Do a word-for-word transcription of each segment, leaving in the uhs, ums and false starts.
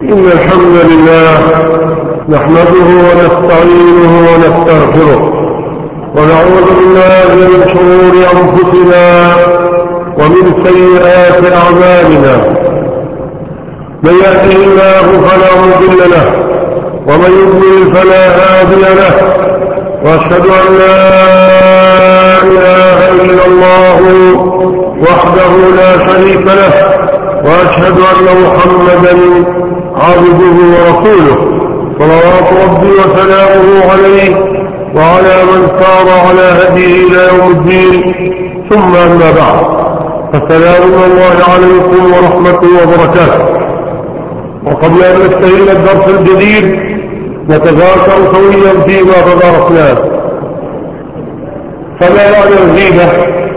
إن الحمد لله نحمده ونستعينه ونستغفره ونعوذ بالله من شرور أنفسنا ومن سيئات أعمالنا. من يهده الله فلا مضل له ومن يضلل فلا هادي له، وأشهد أن لا إله إلا الله وحده لا شريك له، وأشهد أن محمدا عبده ورسوله صلوات ربي وسلامه عليه وعلى من سار على هديه إلى يوم الدين، ثم أما بعد، فسلام الله عليكم ورحمته وبركاته. وقبل أن نستهل الدرس الجديد نتذاكر سويا فيما تدارسناه. فما معنى الغيبة؟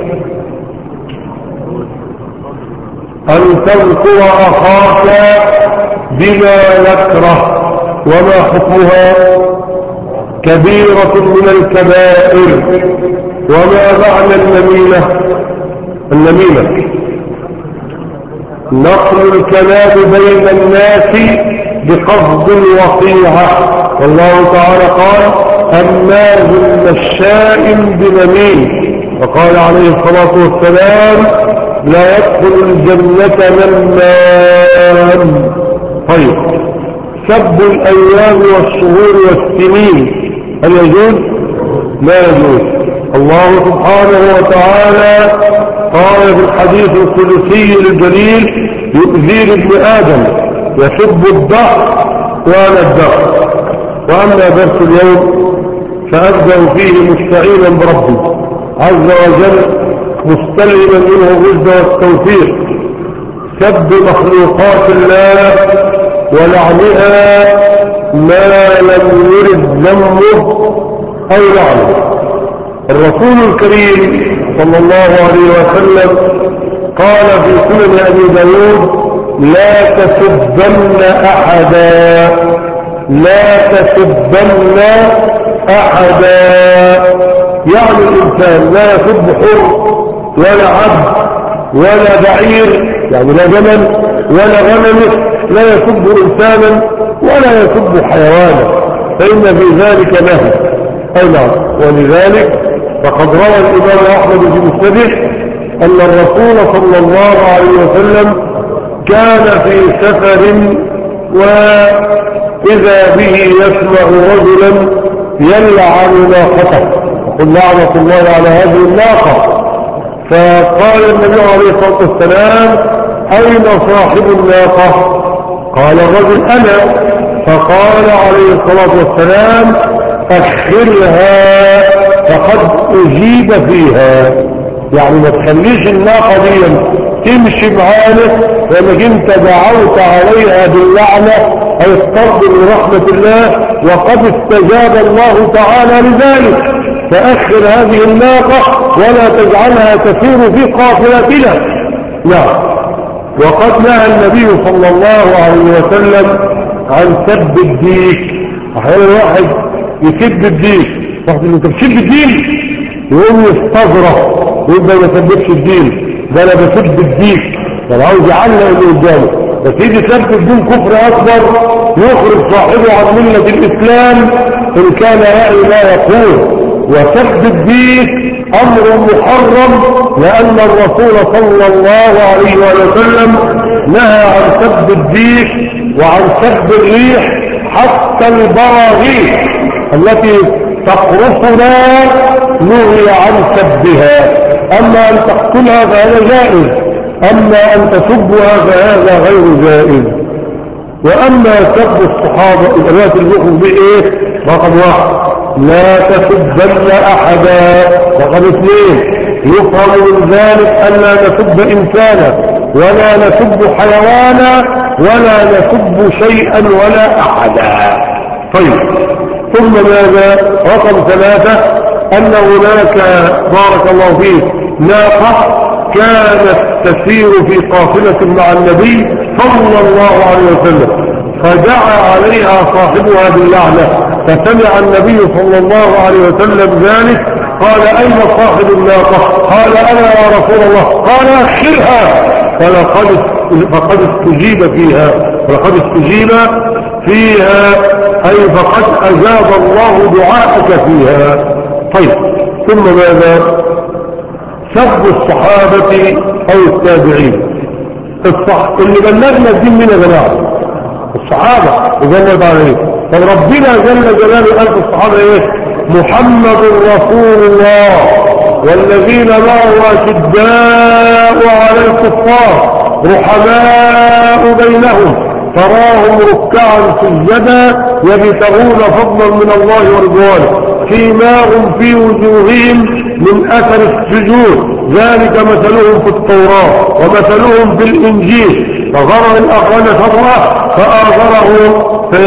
أن تذكر أخاك بما يكره. وما حكمها؟ كبيرة من الكبائر. وما معنى النميمة؟ النميمة نقل الكلام بين الناس بقصد الوقيعة، والله تعالى قال هماز مشاء بنميم، وقال عليه الصلاة والسلام لا يدخل الجنة نمام. طيب، سب الأيام والشهور والسنين هل يجوز؟ لا يجوز. الله سبحانه وتعالى قال في الحديث القدسي الجليل يؤذيني ابن آدم يسب الدهر وأنا الدهر. وأما درس اليوم فأبدأ فيه مستعينا بربي عز وجل مستلما منه الرشد والتوفيق. سب مخلوقات الله ولعنها ما لم يرد ذنبه أو لعنه. الرسول الكريم صلى الله عليه وسلم قال في سنن أبي داود لا تسبن أحدا، لا تسبن أحدا، يعني الإنسان لا يسب حر ولا عبد ولا بعير، يعني لا جمل ولا غنم، لا يسب إنسانا ولا يسب حيوانا، فإن في ذلك نهي. أي نعم. ولذلك فقد روى الإمام أحمد في مسنده أن الرسول صلى الله عليه وسلم كان في سفر وإذا به يسمع رجلا يلعن ناقته، قل لعنة الله على هذه الناقة. فقال النبي عليه الصلاة والسلام أين صاحب الناقة؟ قال الرجل أنا. فقال عليه الصلاة والسلام أخرها فقد أجيب فيها، يعني ما تخليش الناقة دي تمشي معانا لأنك انت دعوت عليها باللعنة أي الطرد من رحمة الله، وقد استجاب الله تعالى لذلك، فأخر هذه الناقة ولا تجعلها تسير في قافلتنا. لا. وقد نهى النبي صلى الله عليه وسلم عن سب الديك. أحيانا الواحد يسب الديك، واحد اللي انت بتسب الدين يقوم يستظرف ويقول ده ما سبتش الدين، ده انا بسب الديك، ده عاوز يعلق اللي قدامه. بس يجي سب الدين كفر اكبر يخرج صاحبه عن مله الاسلام ان كان يعي ما يقول. وسب الديك امر محرم لان الرسول صلى الله عليه وسلم نهى عن سب الديك وعن سب الريح حتى البراغيث التي تقرصنا نهي عن سبها. اما ان تقتلها فهذا جائز، اما ان تسبها فهذا غير جائز. واما سب الصحابه الابيات اللي بايه؟ رقم واحد لا تسبن احدا. رقم اثنين يفهم من ذلك ان لا نسب انسانا ولا نسب حيوانا ولا نسب شيئا ولا احدا. طيب، ثم ماذا؟ رقم ثلاثة أن هناك بارك الله فيه ناقة كانت تسير في قافلة مع النبي صلى الله عليه وسلم، فدعا عليها صاحبها باللعنة، فسمع النبي صلى الله عليه وسلم ذلك قال أين صاحب الناقة؟ قال أنا يا رسول الله. قال أخرها فلقد فقد استجيب فيها. ولقد استجيب فيها أي فقد أجاب الله دعاءك فيها. طيب ثم ماذا؟ سب الصحابة أو التابعين. الصح... اللي بلغنا الدين من يا جماعة الصحابة وجلد عليه. فربنا جل جلاله قال في الصحابة ايه؟ محمد رسول الله والذين معه أشداء على الكفار رحماء بينهم تراهم ركعا سجدا يبتغون فضلا من الله ورضوانه سيماهم في وجوههم من أثر السجود ذلك مثلهم في التوراة ومثلهم في الإنجيل فغرر الأخوان شره فآذره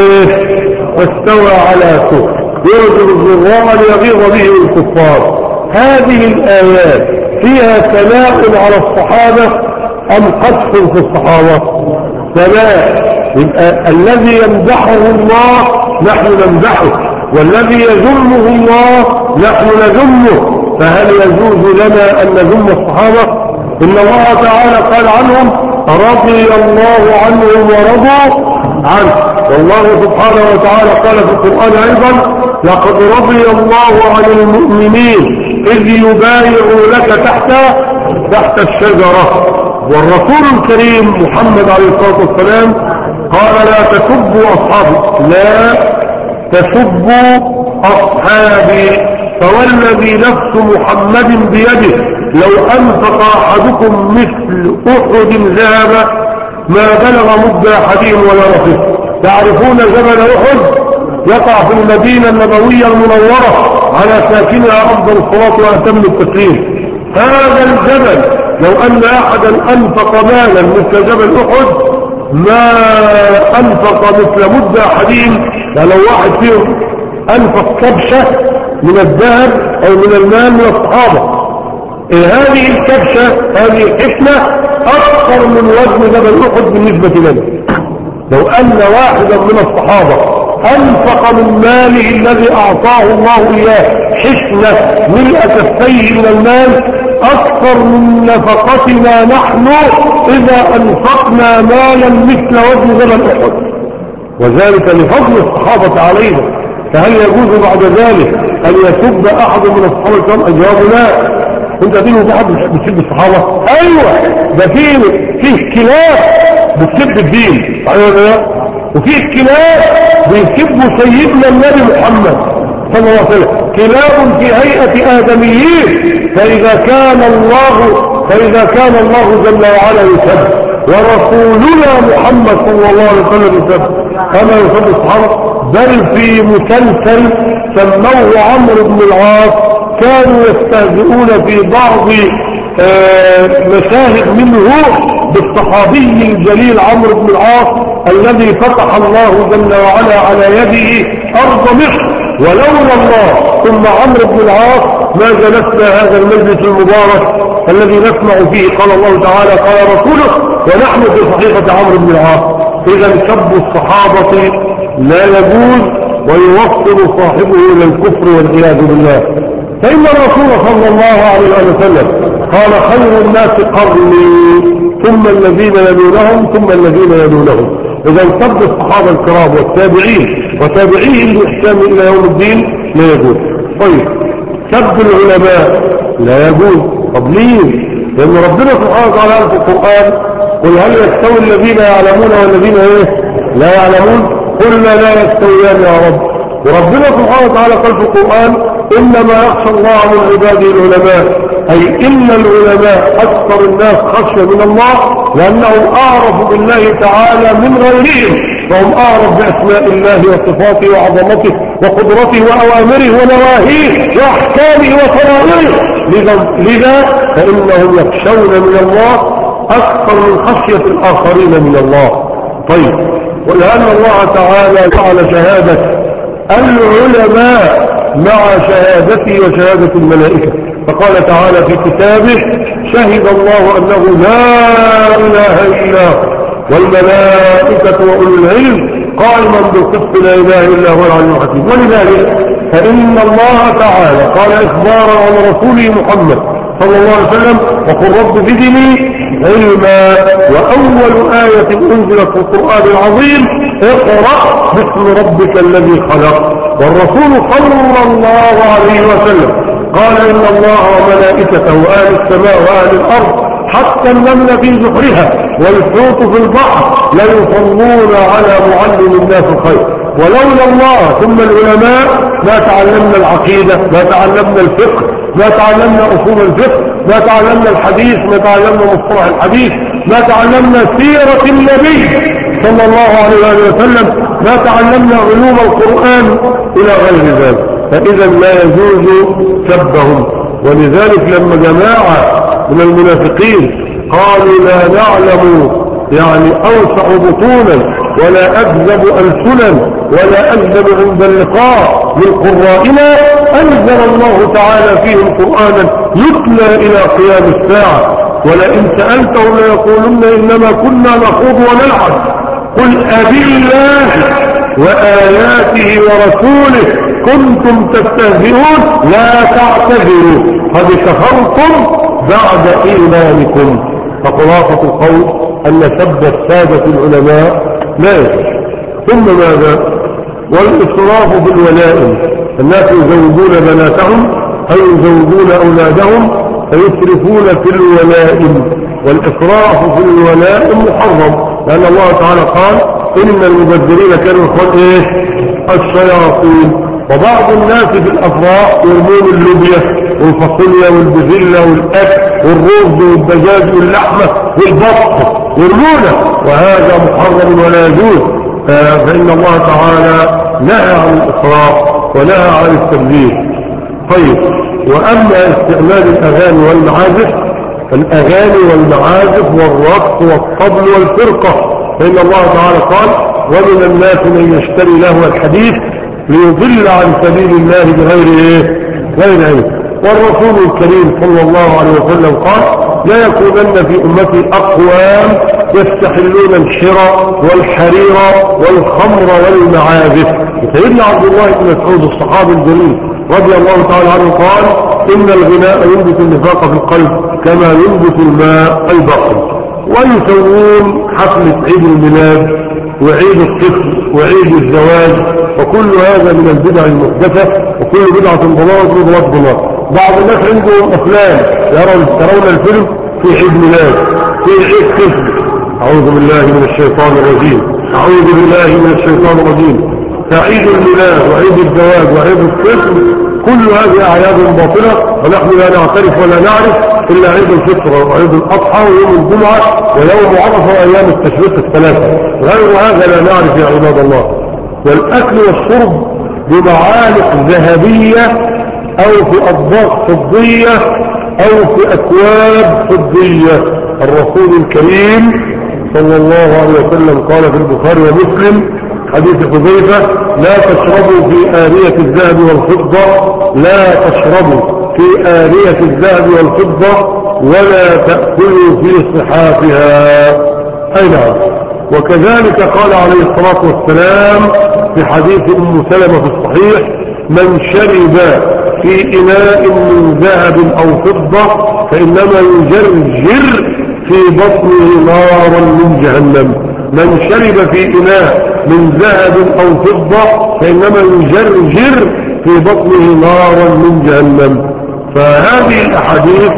فاستوى على سوق يرجل الزراء ليغيظ به الكفار. هذه الآيات فيها ثناء على الصحابة أم قدح في الصحابة؟ ثناء. يبقى الذي يمدحه الله نحن نمدحه والذي يذمه الله نحن نذمه. فهل يجوز لنا أن نذم الصحابة؟ إن الله تعالى قال عنهم رضي الله عنهم ورضوا عنه. والله سبحانه وتعالى قال في القرآن أيضا لقد رضي الله عن المؤمنين إذ يبايعونك تحت تحت الشجرة. والرسول الكريم محمد عليه الصلاة والسلام قال لا تسبوا أصحابي لا تسبوا أصحابي فوالذي نفس محمد بيده لو أنفق أحدكم مثل أحد ذهب ما بلغ مد أحدهم ولا نصف. تعرفون جبل أحد يقع في المدينة النبوية المنورة على ساكنها أفضل الصلاة وأتم التسليم. هذا الجبل لو أن أحدا أنفق مالا مثل جبل أحد ما أنفق مثل مد أحدهم. يعني لو واحد فيهم أنفق كبشة من الذهب أو من المال من الصحابة إيه هذه الكبشة هذه الحفنة أكثر من وزن جبل أحد بالنسبة لنا. لو أن واحدا من الصحابة أنفق من ماله الذي أعطاه الله إياه حفنة ملء كفيه من المال أكثر من نفقتنا نحن إذا أنفقنا مالا مثل وزن جبل أحد وذلك لفضل الصحابة علينا. فهل يجوز بعد ذلك أن يسب أحد من الصحابة الكرام؟ الجواب لا. انت تقول في حد بتسب الصحابة؟ ايوه ده فيه فيه كلاب بتسب الدين وفيه كلاب بيسبوا سيدنا النبي محمد صلى الله عليه وسلم كلاب في هيئة آدميين. فإذا كان الله فإذا كان الله جل وعلا يسب ورسولنا محمد صلى الله عليه وسلم يسب كما يسب الصحابة بل في مسلسل سموه عمرو بن العاص كانوا يستهزئون في بعض مشاهد منه بالصحابي الجليل عمرو بن العاص الذي فتح الله جل وعلا على يده أرض مصر ولولا الله ثم عمرو بن العاص ما جلسنا هذا المجلس المبارك الذي نسمع فيه قال الله تعالى قال رسوله ونحن في صحيفة عمرو بن العاص. إذا سب الصحابة لا يجوز ويوصل صاحبه إلى الكفر والعياذ بالله. فإن الرسول صلى الله عليه وسلم قال خير الناس قرني ثم الذين يلونهم ثم الذين يلونهم. إذا سب الصحابة الكرام والتابعين وتابعيهم بإحسان إلى يوم الدين لا يجوز. طيب سب العلماء لا يجوز. طب ليه؟ لأن ربنا سبحانه وتعالى في القرآن قل هل يستوي الذين يعلمون والذين ايه لا يعلمون قلنا لا يستويان يا رب. وربنا سبحانه وتعالى قال في القرآن إنما يخشى الله من عباده العلماء أي إن العلماء أكثر الناس خشية من الله لأنهم أعرفوا بالله تعالى من غيرهم فهم أعرف بأسماء الله وصفاته وعظمته وقدرته وأوامره ونواهيه وأحكامه وفرائضه. لذا, لذا فإنهم يخشون من الله أكثر من خشية الآخرين من الله. طيب ولأن الله تعالى جعل شهادة العلماء مع شهادته وشهادة الملائكة فقال تعالى في كتابه شهد الله أنه لا إله إلا هو والملائكة وأولو العلم قائما بالقسط لا إله إلا هو العلي الحكيم. ولذلك فإن الله تعالى قال إخبارا عن رسوله محمد صلى الله عليه وسلم وقل رب زدني علما. وأول آية أنزلت في القرآن العظيم اقرأ باسم ربك الذي خلق. والرسول صلى الله عليه وسلم قال إن الله وملائكته وأهل السماء وأهل الأرض حتى النمل في جحرها والحوت في البحر لا يصلون على معلم الناس الخير. ولولا الله ثم العلماء ما تعلمنا العقيدة، ما تعلمنا الفقه، ما تعلمنا أصول الفقه، ما تعلمنا الحديث، ما تعلمنا مصطلح الحديث، ما تعلمنا سيرة النبي صلى الله عليه وسلم، ما تعلمنا علوم القرآن إلى غير ذلك. فإذا لا يجوز سبهم. ولذلك لما جماعة من المنافقين قالوا لا نعلم يعني أوسع بطونا ولا أكذب ألسنا ولا أكذب عند اللقاء من قرائنا، أنزل الله تعالى فيهم قرآنا يتلى إلى قيام الساعة. ولئن سألتهم ليقولن إنما كنا نخوض ونلعب قل أبالله وآياته ورسوله كنتم تستهزئون لا تعتذروا قد كفرتم بعد إيمانكم. فخلاصة القول أن سب السادة العلماء لا يجوز. ثم ماذا؟ والإسراف في الولائم، الناس يزوجون بناتهم أو يزوجون أولادهم فيسرفون في الولائم. والإسراف في الولائم محرم، لأن الله تعالى قال إن المبذرين كانوا إخوان إيه؟ الشياطين. وبعض الناس في الأفراح يرمون اللوبيا والفاصوليا والبزلة والأكل والرز والدجاج واللحمة والبط يرمونه، وهذا محرم ولا يجوز. فإن الله تعالى نهى عن الإسراف ونهى عن التبذير. طيب، وأما استعمال الأغاني والمعازف، الأغاني والمعازف والرقص والطبل والفرقة، فإن الله تعالى قال ومن الناس من يشتري له الحديث ليضل عن سبيل الله بغير ايه غير علم. والرسول الكريم صلى الله عليه وسلم قال لا يكونن في أمتي أقوام يستحلون الشراء والحرير والخمر والمعازف. سيدنا عبد الله بن مسعود الصحابي الجليل رضي الله تعالى عنه قال إن الغناء ينبت النفاق في القلب كما ينبت الماء البقر. ويسوون حفلة عيد الميلاد وعيد الطفل وعيد الزواج، وكل هذا من البدع المحدثة، وكل بدعة ضلالة وضلالة ضلالة. بعض الناس عندهم أفلام يرون يرون الفيلم في عيد ميلاد، في عيد طفل. أعوذ بالله من الشيطان الرجيم، أعوذ بالله من الشيطان الرجيم. فعيد الميلاد وعيد الزواج وعيد الطفل كل هذه أعياد باطلة، ونحن لا نعترف ولا نعرف إلا عيد الفطر وعيد الأضحى ويوم الجمعة ويوم عرفة وأيام التشريق الثلاثة. غير هذا لا نعرف يا عباد الله. والأكل والشرب بمعالق ذهبية أو في أطباق فضية أو في أكواب فضية. الرسول الكريم صلى الله عليه وسلم قال في البخاري ومسلم حديث حذيفة لا تشربوا في آنية الذهب والفضة، لا تشربوا في آنية الذهب والفضة ولا تأكلوا في صحافها. أي نعم. وكذلك قال عليه الصلاة والسلام في حديث أم سلمة في الصحيح من شرب في إناء من ذهب أو فضة فإنما يجرجر في بطنه نارا من جهنم. من شرب في إناء من ذهب أو فضة فإنما يجرجر في بطنه نارا من جهنم. فهذه الأحاديث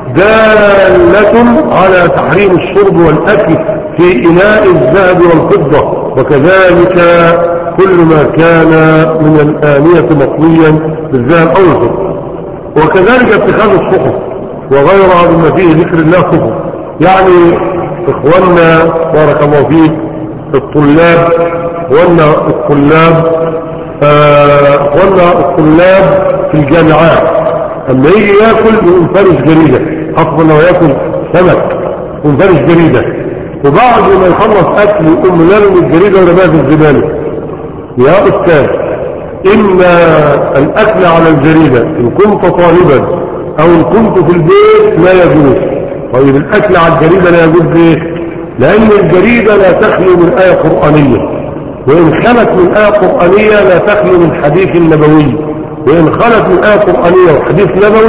دالة على تحريم الشرب والأكل في إناء الذهب والفضة، وكذلك كل ما كان من الآنية مطويا بالذهب أو الفضة. وكذلك اتخاذ الصحف وغيرها مما فيه ذكر الله صحف. يعني إخواننا بارك الله فيك الطلاب، إخواننا الطلاب إخواننا الطلاب في الجامعات أما يجي يأكل بمنفرش جريدة، خاصة لو يأكل سمك منفرش جريدة، وبعد ما يخلص أكل يقوم لارم الجريدة ورماها في الزبالة. يا أستاذ إن الأكل على الجريدة إن كنت طالبا أو إن كنت في البيت لا يجوز. طيب الأكل على الجريدة لا يجوز ليه؟ لأن الجريدة لا تخلو من آية قرآنية، وإن خلت من آية قرآنية لا تخلو من حديث نبوي، وإن خلت من آية قرآنية وحديث نبوي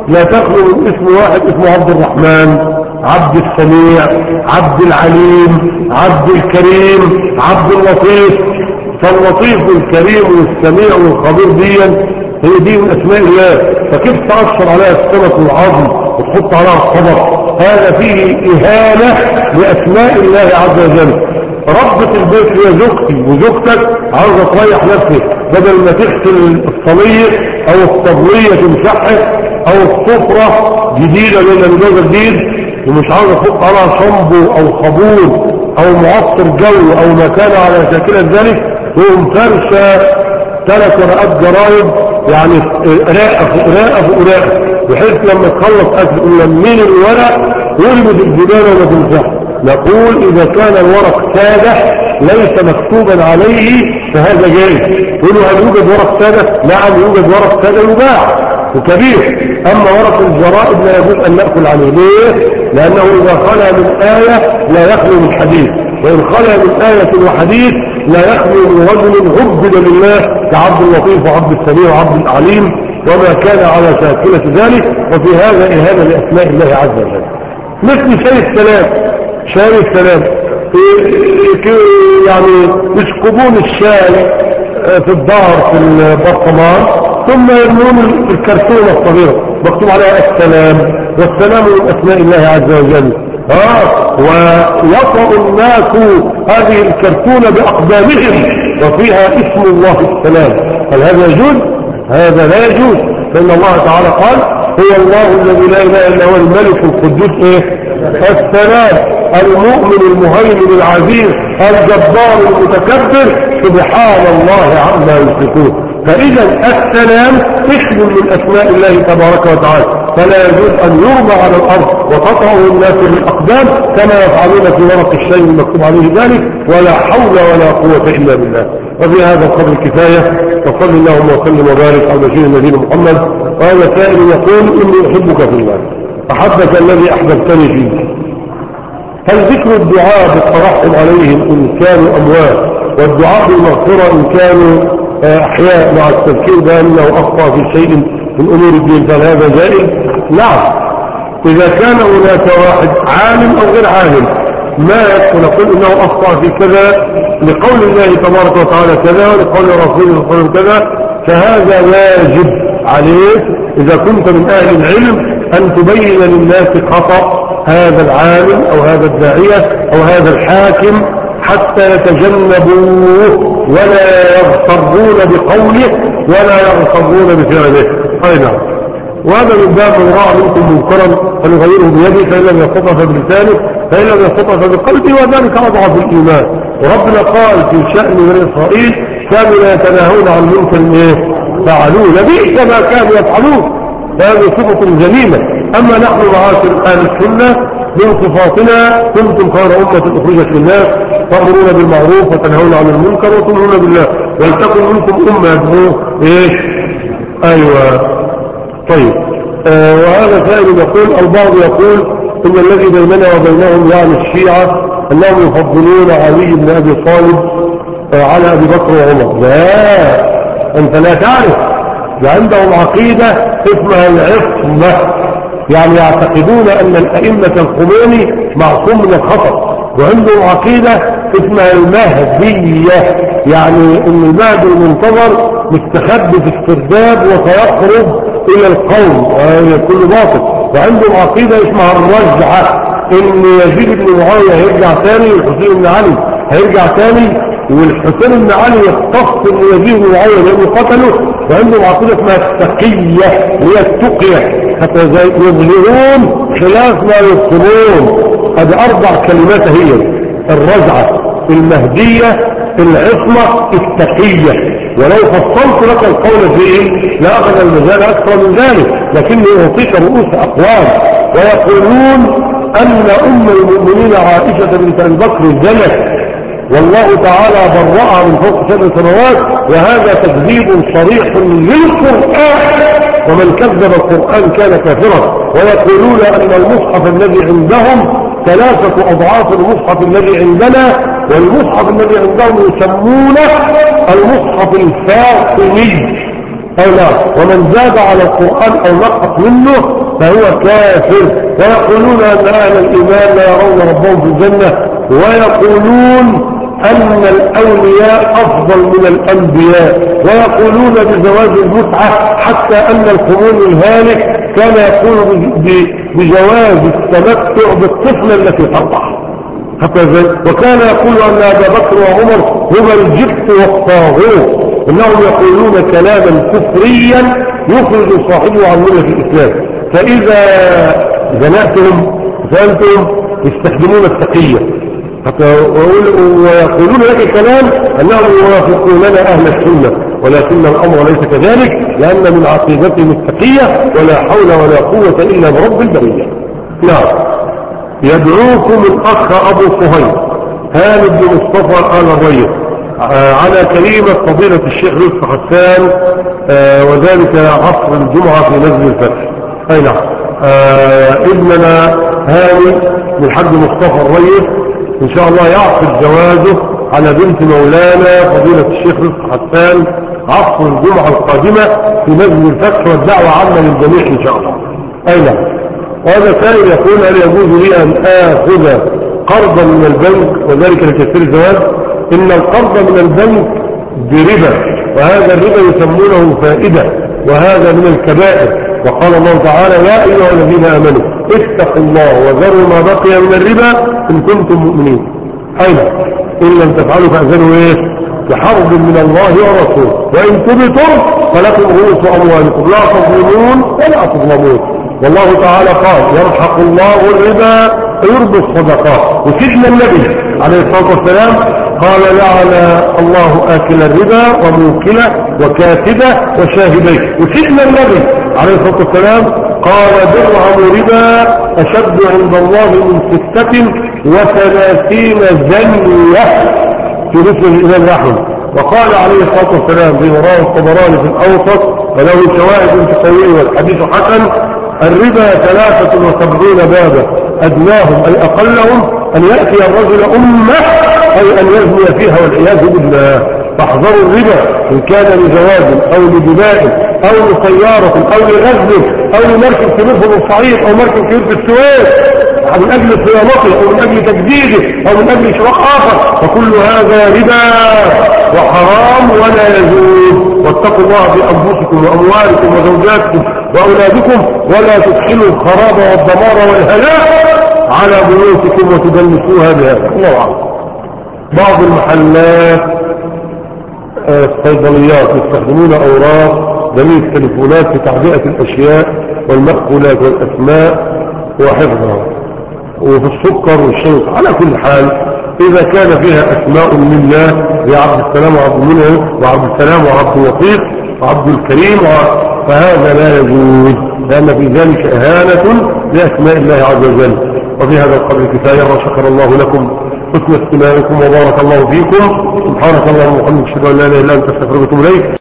لا تخلو من اسم واحد اسمه عبد الرحمن، عبد السميع، عبد العليم، عبد الكريم، عبد اللطيف. فاللطيف والكريم والسميع والخبير دي هي دي من اسماء الله، فكيف تأثر عليها السمك والعظم وتحط عليها الصبر؟ هذا فيه إهانة لأسماء الله عز وجل. ربة البيت هي زوجتي وزوجتك عاوزة تريح نفسك، بدل ما تغسل الصينية او الطبلية تمسحها او السفرة جديدة لان الجوزة جديد ومش عاوزة تحط عليها شامبو او صابون او معطر جو او ما كان على شاكلة ذلك، تقوم فرشة ثلاث ورقات جرايد يعني قراءة في قراءة في قراءة، بحيث لما تخلص اكل تقول لمين الورق ويلمد الجبانة وما تمسحها. نقول إذا كان الورق سادة ليس مكتوبا عليه فهذا جائز. قولوا هل يوجد ورق سادة؟ نعم يوجد ورق سادة يباع وكبير، أما ورق الجرائد لا يجوز أن نأكل عليه. ليه؟ لأنه إذا خلى من آية لا يخلو من حديث، وإن خلى من آية وحديث لا يخلو من رجل عبد لله كعبد اللطيف وعبد السميع وعبد العليم وما كان على شاكلة ذلك. وفي هذا إهانة لأسماء الله عز وجل. مثل شاي السلام، شاي السلام يعني يسكبون الشاي في الدار في البرطمان ثم يرمون الكرتونة الصغيرة مكتوب عليها السلام، والسلام من أسماء الله عز وجل. اه ويطأ الناس هذه الكرتونة بأقدامهم وفيها اسم الله السلام. هل هذا يجوز؟ هذا لا يجوز، فإن الله تعالى قال هو الله الذي لا إله إلا هو الملك القدوس ايه السلام المؤمن المهيمن العزيز الجبار المتكبر سبحان الله عما يشركون. فإذا السلام اسم من أسماء الله تبارك وتعالى، فلا يجوز أن يرمى على الأرض وتطعه الناس بالأقدام كما يفعلون في ورق الشيء المكتوب عليه ذلك، ولا حول ولا قوة إلا بالله. وفي هذا القدر كفاية، وصل اللهم وسلم وبارك على سيدنا نبينا محمد. وهذا سائل يقول إني أحبك في الله، أحبك الذي أحببتني فيه. هل ذكر الدعاء بالترحم عليهم إن كانوا أموات والدعاء بالمغفرة إن كانوا أحياء مع التذكير بأنه أخطأ في شيء من أمور الدين فهل هذا جائز؟ نعم، إذا كان هناك واحد عالم أو غير عالم مات ونقول إنه أخطأ في كذا لقول الله تبارك وتعالى كذا ولقول رسوله صلى الله عليه وسلم كذا، فهذا واجب عليك إذا كنت من أهل العلم أن تبين للناس خطأ هذا العالم أو هذا الداعية أو هذا الحاكم حتى يتجنبوه ولا يغترون بقوله ولا يغترون بفعله. أي نعم. وهذا من باب من رأى منكم منكرا فليغيره بيده، فإن لم يستطع فبلسانه، فإن لم يستطع فبقلبه، وذلك أضعف الإيمان. وربنا قال في شأن بني إسرائيل كانوا لا يتناهون عن منكر ايه فعلوه لبئس ما كانوا يفعلون. هذه صفة ذميمة. أما نحن معاشر أهل السنة من صفاتنا كنتم خير أمة أخرجت للناس تأمرون بالمعروف وتنهون عن المنكر وتؤمنون بالله ولتكن منكم أمة يدعوه إيه؟ أيوة. طيب آه وهذا سائل يقول البعض يقول إن الذي بيننا وبينهم يعني الشيعة أنهم يفضلون علي بن أبي طالب آه على أبي بكر وعمر. لا، أنت لا تعرف، عندهم عقيدة اسمها العصمة، يعني يعتقدون أن الأئمة الخميني معصوم من الخطأ، وعندهم عقيدة اسمها المهدية، يعني أن المهدي المنتظر مستخبي في السرداب وسيقرب إلى القوم وهي كل باطل. وعندهم عقيدة اسمها الرجعة، ان يزيد بن معاوية هيرجع تاني والحسين بن علي هيرجع تاني، والحسين بن علي يختص ان يزيد بن معاوية لانه قتله. وعندهم عقيدة اسمها التقية وهي التقية حتى يظهرون خلاف ما يبطلون. هذه اربع كلمات هي الرجعة، المهدية، العصمة، التقية. ولو فصلت لك القول فيه لا أخذ المجال أكثر من ذلك، لكني أعطيك رؤوس أقوال. ويقولون أن أم المؤمنين عائشة بنت أبي بكر زنت والله تعالى برأها من فوق سبع سماوات، وهذا تكذيب صريح للقرآن، ومن كذب القرآن كان كافرا. ويقولون أن المصحف الذي عندهم ثلاثة أضعاف المصحف الذي عندنا، والمصحف الذي عندهم يسمونه المصحف الفاطمي. أو لا، ومن زاد على القرآن أو نقص منه فهو كافر. ويقولون أن أهل الإيمان لا يرون ربهم في الجنة، ويقولون أن الأولياء أفضل من الأنبياء، ويقولون بزواج المتعة، حتى أن القرون الهالك كان يقول بجواز التمتع بالطفلة التي ترضع حتى ذلك. وكان يقول أن أبا بكر وعمر هما الجبت والطاغوت، إنهم يقولون كلاما كفريا يخرج صاحبه عن ملة الإسلام. فإذا زنأتهم فأنتم يستخدمون التقية ويقولون لك كلام أنهم يوافقوننا أهل السنة، ولكن الأمر ليس كذلك، لأن من عقيدتهم التقية ولا حول ولا قوة إلا برب البرية. نعم. يدعوكم الأخ أبو صهيب هاني بن مصطفى آل الريس على كلمة فضيلة الشيخ يوسف حسان، وذلك عصر الجمعة في مسجد الفتح. أي نعم. ابننا هاني من حج مصطفى الريس إن شاء الله يعقد جوازه على بنت مولانا فضيلة الشيخ يوسف حسان عصر الجمعة القادمة في مسجد الفتح، والدعوة عامة للجميع إن شاء الله. أي نعم. وهذا سائل يقول هل يجوز لي أن آخذ قرضا من البنك وذلك لتيسير الزواج؟ إن القرض من البنك بربا، وهذا الربا يسمونه فائدة، وهذا من الكبائر. وقال الله تعالى يا أيها الذين آمنوا اتقوا الله وذروا ما بقي من الربا إن كنتم مؤمنين. أين إن لم تفعلوا فأذنوا إيه بحرب من الله ورسوله، وإن تبتم فلكم رؤوس أموالكم لا تظلمون ولا تظلمون. والله تعالى قال يمحق الله الربا ويربي الصدقات. وسيدنا النبي عليه الصلاة والسلام قال لعن الله آكل الربا وموكله وكاتبه وشاهديه. وسيدنا النبي عليه الصلاة والسلام قال درهم ربا أشد عند الله من ستة وثلاثين زنية في مثل الإمام أحمد. وقال عليه الصلاة والسلام في رواه الطبراني في الأوسط وله شواهد قوية والحديث حسن: الربا ثلاثة وسبعون بابا أدناهم أي أقلهم أن يأتي الرجل أمة أي أن يزني فيها والعياذ بالله. فاحذروا الربا إن كان لزواج أو لبناء أو لسيارة أو لغزل أو لمركب كبير في الصعيد أو مركب كبير في السويس من أجل صيانته أو من أجل تجديده أو من أجل شراء آخر، فكل هذا ربا وحرام ولا يجوز. واتقوا الله في أنفسكم وأموالكم وزوجاتكم وأولادكم ولا تدخلوا الخراب والدمار والهلاك على بيوتكم وتدنسوها بهذا. الله أعلم. بعض المحلات الصيدليات يستخدمون أوراق جميع التليفونات في تعبئة الأشياء والمأكولات والأسماء وحفظها، وفي السكر والشوك. على كل حال إذا كان فيها أسماء لله زي عبد السلام وعبد المنعم وعبد السلام وعبد اللطيف وعبد الكريم فهذا لا يجوز، لأن في ذلك إهانة لأسماء الله عز وجل. وفي هذا القدر كفاية، وشكر الله لكم حسن استماعكم وبارك الله فيكم. سبحانك اللهم وبحمدك أشهد أن لا إله إلا أنت أستغفرك وأتوب إليك.